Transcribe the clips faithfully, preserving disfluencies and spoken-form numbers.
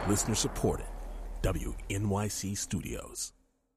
Listener supported. W N Y C Studios.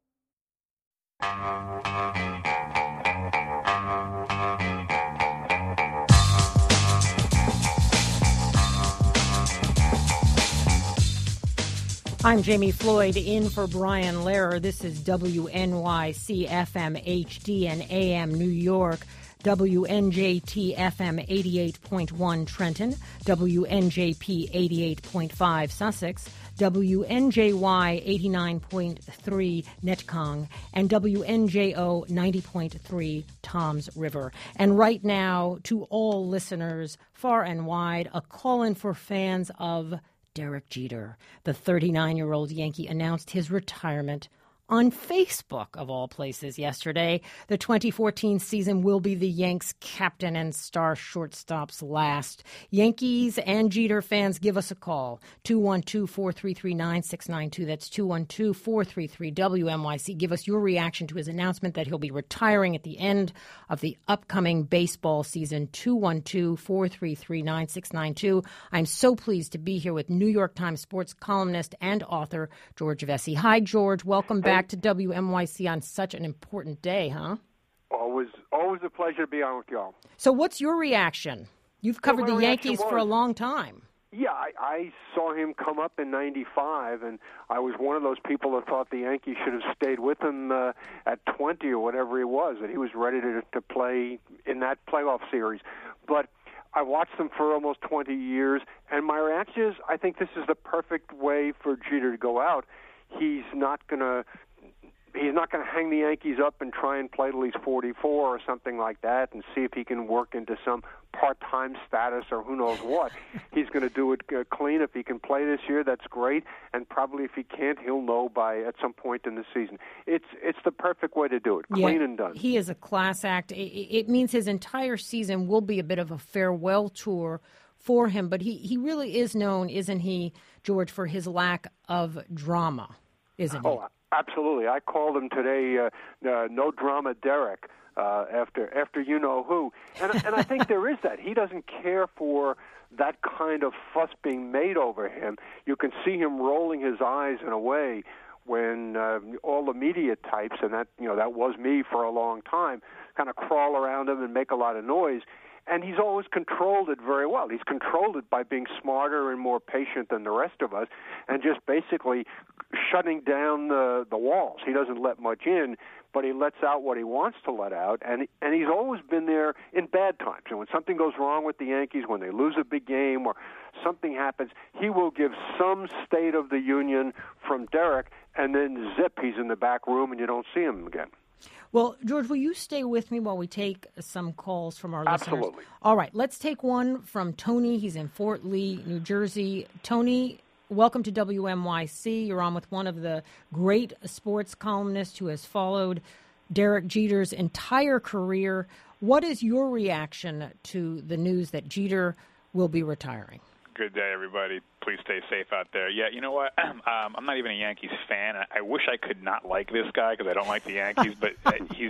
I'm Jamie Floyd in for Brian Lehrer. This is W N Y C F M H D and A M New York, W N J T F M eighty-eight point one Trenton, W N J P eighty-eight point five Sussex, W N J Y eighty-nine point three Netcong, and W N J O ninety point three Toms River. And right now, to all listeners far and wide, a call-in for fans of Derek Jeter. The thirty-nine-year-old Yankee announced his retirement on Facebook, of all places, yesterday. The twenty fourteen season will be the Yanks' captain and star shortstop's last. Yankees and Jeter fans, give us a call. two one two, four three three, nine six nine two. That's two one two, four three three, W N Y C. Give us your reaction to his announcement that he'll be retiring at the end of the upcoming baseball season. two one two, four three three, nine six nine two. I'm so pleased to be here with New York Times sports columnist and author George Vesey. Hi, George. Welcome back to W M Y C on such an important day, huh? Always, always a pleasure to be on with y'all. So what's your reaction? You've covered well, the Yankees was, for a long time. Yeah, I, I saw him come up in ninety-five, and I was one of those people that thought the Yankees should have stayed with him uh, at twenty or whatever he was, that he was ready to, to play in that playoff series. But I watched him for almost twenty years, and my reaction is I think this is the perfect way for Jeter to go out. He's not going to He's not going to hang the Yankees up and try and play till he's forty-four or something like that and see if he can work into some part-time status or who knows what. He's going to do it uh, clean. If he can play this year, that's great. And probably if he can't, he'll know by at some point in the season. It's it's the perfect way to do it, clean yeah, and done. He is a class act. It, it means his entire season will be a bit of a farewell tour for him. But he, he really is known, isn't he, George, for his lack of drama, isn't he? Oh, absolutely. I called him today, uh, uh, no drama Derek, uh, after after you know who. And, and I think there is that. He doesn't care for that kind of fuss being made over him. You can see him rolling his eyes in a way when uh, all the media types, and that you know that was me for a long time, kind of crawl around him and make a lot of noise. And he's always controlled it very well. He's controlled it by being smarter and more patient than the rest of us and just basically shutting down the, the walls. He doesn't let much in, but he lets out what he wants to let out. And and he's always been there in bad times. And when something goes wrong with the Yankees, when they lose a big game or something happens, he will give some State of the Union from Derek, and then zip, he's in the back room and you don't see him again. Well, George, will you stay with me while we take some calls from our Absolutely. listeners? Absolutely. All right, let's take one from Tony. He's in Fort Lee, New Jersey. Tony, welcome to W M Y C. You're on with one of the great sports columnists who has followed Derek Jeter's entire career. What is your reaction to the news that Jeter will be retiring? Good day, everybody. Please stay safe out there. Yeah, you know what? Um, I'm not even a Yankees fan. I, I wish I could not like this guy because I don't like the Yankees, but uh, he's.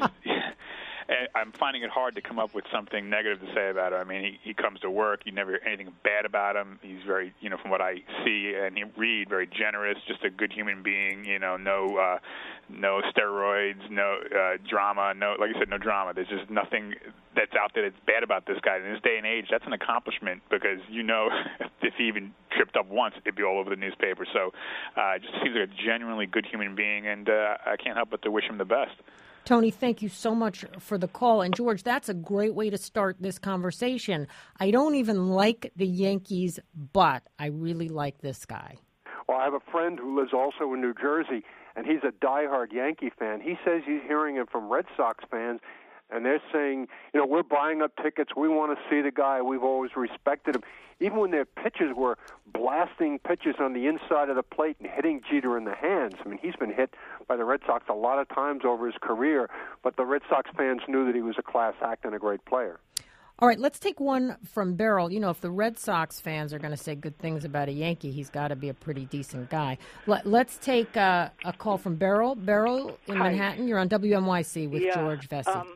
I'm finding it hard to come up with something negative to say about him. I mean, he, he comes to work. You never hear anything bad about him. He's very, you know, from what I see and he read, very generous, just a good human being. You know, no, uh, no steroids, no uh, drama, no, like I said, no drama. There's just nothing that's out there that's bad about this guy. In this day and age, that's an accomplishment because you know, if he even tripped up once, it'd be all over the newspaper. So, uh, just seems like a genuinely good human being, and uh, I can't help but to wish him the best. Tony, thank you so much for the call. And, George, that's a great way to start this conversation. I don't even like the Yankees, but I really like this guy. Well, I have a friend who lives also in New Jersey, and he's a diehard Yankee fan. He says he's hearing it from Red Sox fans, and they're saying, you know, we're buying up tickets. We want to see the guy. We've always respected him. Even when their pitchers were blasting pitches on the inside of the plate and hitting Jeter in the hands. I mean, he's been hit by the Red Sox a lot of times over his career, but the Red Sox fans knew that he was a class act and a great player. All right, let's take one from Beryl. You know, if the Red Sox fans are going to say good things about a Yankee, he's got to be a pretty decent guy. Let, let's take uh, a call from Beryl. Beryl in Hi. Manhattan, you're on W M Y C with yeah, George Vesey. Um,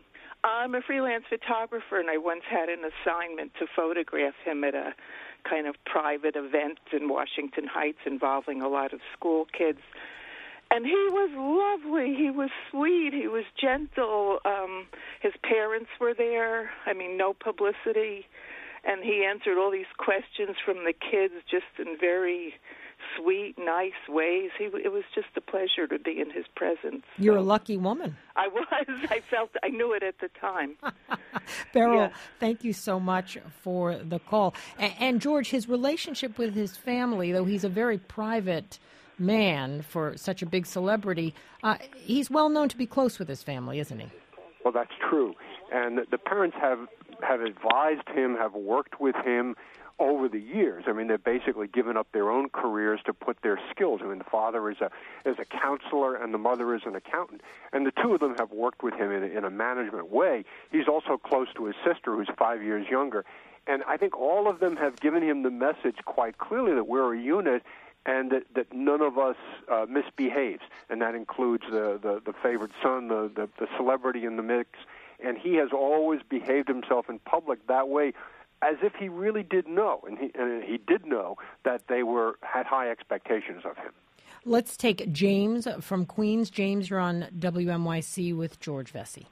I'm a freelance photographer, and I once had an assignment to photograph him at a kind of private event in Washington Heights involving a lot of school kids. And he was lovely. He was sweet. He was gentle. Um, his parents were there. I mean, no publicity. And he answered all these questions from the kids just in very sweet, nice ways. He, it was just a pleasure to be in his presence. You're so a lucky woman. I was. I felt, I knew it at the time. Beryl, Yeah. thank you so much for the call. And, and George, his relationship with his family, though he's a very private man for such a big celebrity, uh, he's well known to be close with his family, isn't he? Well, that's true. And the parents have, have advised him, have worked with him over the years. I mean, they've basically given up their own careers to put their skills. I mean, the father is a is a counselor and the mother is an accountant. And the two of them have worked with him in a, in a management way. He's also close to his sister, who's five years younger. And I think all of them have given him the message quite clearly that we're a unit and that, that none of us uh, misbehaves. And that includes the, the, the favorite son, the, the, the celebrity in the mix. And he has always behaved himself in public that way, as if he really did know, and he, and he did know that they were had high expectations of him. Let's take James from Queens. James, you're on W M Y C with George Vesey.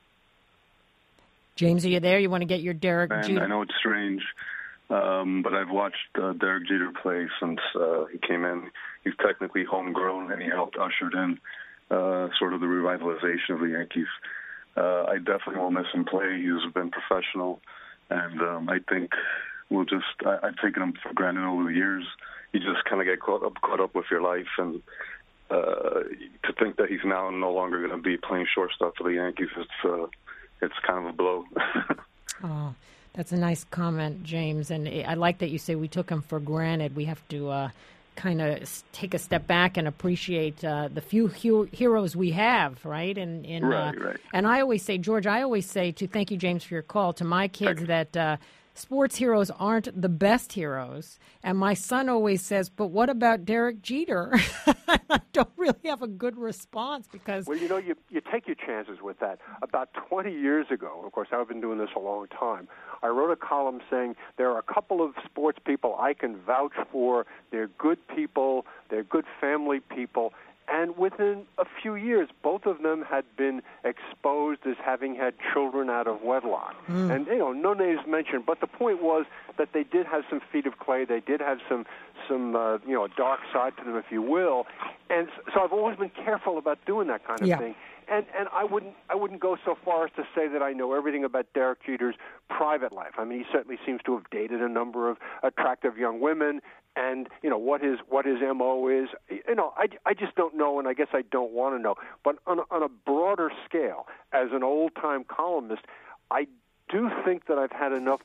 James, are you there? You want to get your Derek Man, Jeter? I know it's strange, um, but I've watched uh, Derek Jeter play since uh, he came in. He's technically homegrown, and he helped usher in uh, sort of the revitalization of the Yankees. Uh, I definitely will miss him play. He's been professional, and um, I think we'll just I, I've taken him for granted over the years. You just kind of get caught up, caught up with your life, and uh, to think that he's now no longer going to be playing shortstop for the Yankees, it's uh, it's kind of a blow. Oh, that's a nice comment, James. And I like that you say we took him for granted. We have to uh, kind of take a step back and appreciate uh, the few hu- heroes we have, right? And, and, right, uh, right. And I always say, George, I always say to thank you, James, for your call, to my kids that uh, sports heroes aren't the best heroes. And my son always says, but what about Derek Jeter? I don't really have a good response because... Well, you know, you, you take your chances with that. About twenty years ago, of course, I've been doing this a long time, I wrote a column saying there are a couple of sports people I can vouch for. They're good people. They're good family people. And within a few years, both of them had been exposed as having had children out of wedlock. Mm. And, you know, no names mentioned, but the point was that they did have some feet of clay. They did have some, some uh, you know, a dark side to them, if you will. And so I've always been careful about doing that kind of yeah. thing. And and I wouldn't I wouldn't go so far as to say that I know everything about Derek Jeter's private life. I mean, he certainly seems to have dated a number of attractive young women, and you know what his what his M O is. You know, I, I just don't know, and I guess I don't want to know. But on a, on a broader scale, as an old time columnist, I do think that I've had enough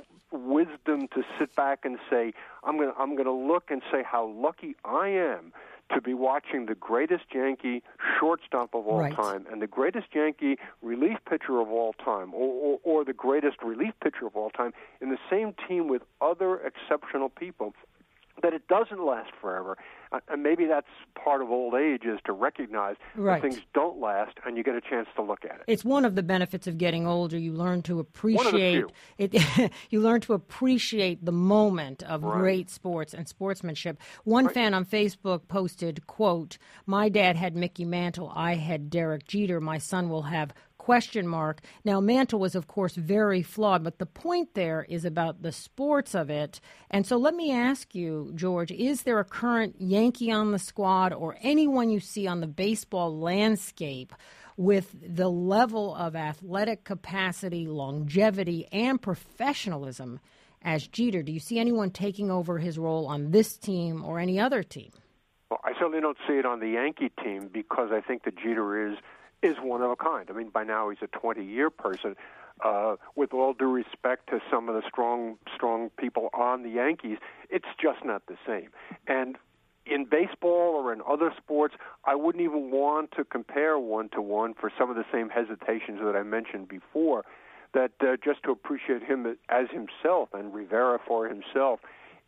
wisdom to sit back and say I'm going I'm going to look and say how lucky I am to be watching the greatest Yankee shortstop of all right. time and the greatest Yankee relief pitcher of all time, or, or, or the greatest relief pitcher of all time, in the same team with other exceptional people, that it doesn't last forever. Uh, and maybe that's part of old age, is to recognize right. that things don't last and you get a chance to look at it. It's one of the benefits of getting older. You learn to appreciate one of the it. You learn to appreciate the moment of right. great sports and sportsmanship. One right. fan on Facebook posted, quote, "My dad had Mickey Mantle. I had Derek Jeter. My son will have question mark." Now, Mantle was, of course, very flawed, but the point there is about the sports of it. And so let me ask you, George, is there a current Yankee on the squad or anyone you see on the baseball landscape with the level of athletic capacity, longevity, and professionalism as Jeter? Do you see anyone taking over his role on this team or any other team? Well, I certainly don't see it on the Yankee team, because I think that Jeter is is one of a kind. I mean, by now he's a twenty-year person. Uh, with all due respect to some of the strong, strong people on the Yankees, it's just not the same. And in baseball or in other sports, I wouldn't even want to compare one-to-one for some of the same hesitations that I mentioned before, that uh, just to appreciate him as himself and Rivera for himself,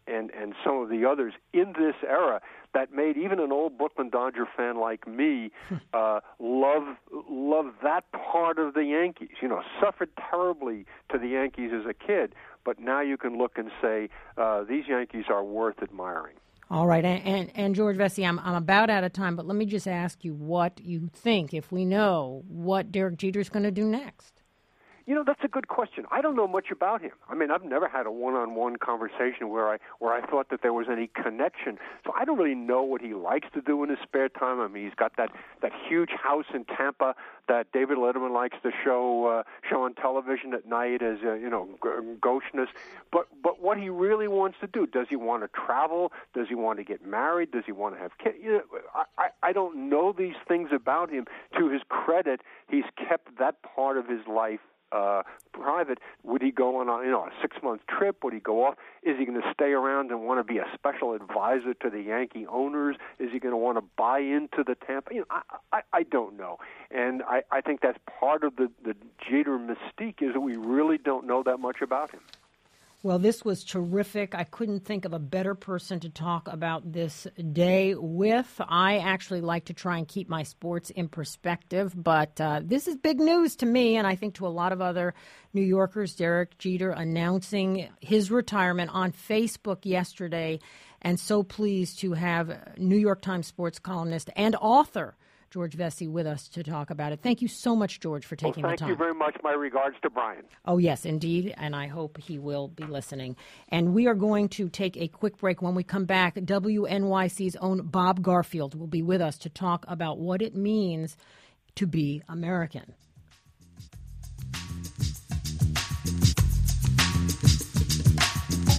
and, and some of the others in this era that made even an old Brooklyn Dodger fan like me uh, love love that part of the Yankees. You know, suffered terribly to the Yankees as a kid, but now you can look and say uh, these Yankees are worth admiring. All right, and, and, and George Vesey, I'm, I'm about out of time, but let me just ask you what you think, if we know what Derek Jeter's going to do next. You know, that's a good question. I don't know much about him. I mean, I've never had a one-on-one conversation where I where I thought that there was any connection. So I don't really know what he likes to do in his spare time. I mean, he's got that, that huge house in Tampa that David Letterman likes to show uh, show on television at night as uh, you know g- gauchiness. But but what he really wants to do? Does he want to travel? Does he want to get married? Does he want to have kids? You know, I, I I don't know these things about him. To his credit, he's kept that part of his life Uh, private. Would he go on a, you know, a six-month trip? Would he go off? Is he going to stay around and want to be a special advisor to the Yankee owners? Is he going to want to buy into the Tampa? You know, I, I, I don't know. And I, I think that's part of the, the Jeter mystique is that we really don't know that much about him. Well, this was terrific. I couldn't think of a better person to talk about this day with. I actually like to try and keep my sports in perspective, but uh, this is big news to me, and I think to a lot of other New Yorkers. Derek Jeter announcing his retirement on Facebook yesterday, and so pleased to have New York Times sports columnist and author George Vesey with us to talk about it. Thank you so much, George, for taking well, the time. Thank you very much. My regards to Brian. Oh, yes, indeed, and I hope he will be listening. And we are going to take a quick break. When we come back, W N Y C's own Bob Garfield will be with us to talk about what it means to be American.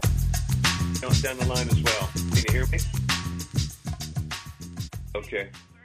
Down the line as well. Can you hear me? Okay.